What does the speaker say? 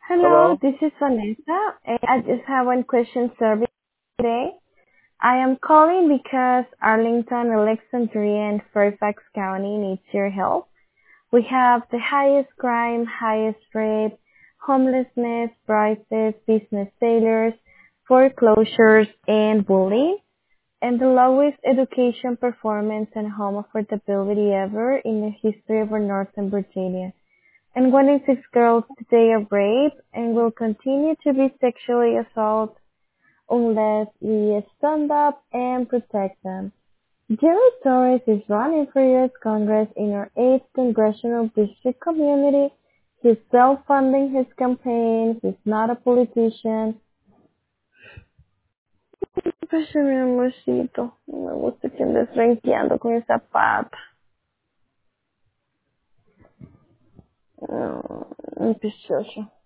Hello, Hello. this is Vanessa. And I just have one question survey today. I am calling because Arlington, Alexandria, and Fairfax County needs your help. We have the highest crime, highest rate, homelessness, prices, business failures, foreclosures, and bullying, and the lowest education performance and home affordability ever in the history of our Northern Virginia. And one in six girls today are raped and will continue to be sexually assaulted unless we stand up and protect them. Jerry Torres is running for U.S. Congress in our 8th congressional district community. He's self-funding his campaign. He's not a politician. Pásame, amorcito. No me gusta que andes renqueando con esa pata. Precioso.